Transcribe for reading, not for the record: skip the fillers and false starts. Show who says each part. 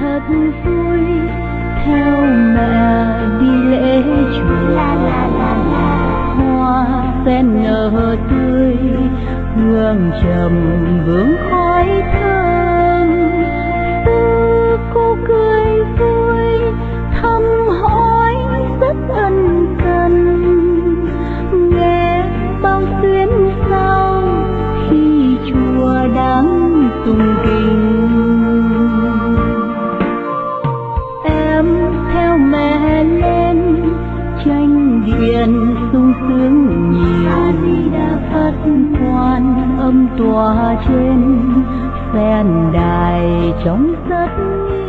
Speaker 1: thật vui theo mẹ đi lễ chùa. Hoa sen nở tươi, hương trầm vương khói thơm. Sư cô cười vui thăm hỏi rất ân cần, nghe bao xuyến sao khi chùa đang tụng kinh. Em theo mẹ lên tranh điện sung sướng nhiều, A Di Đà Phật quan âm tòa trên sen đài trong rất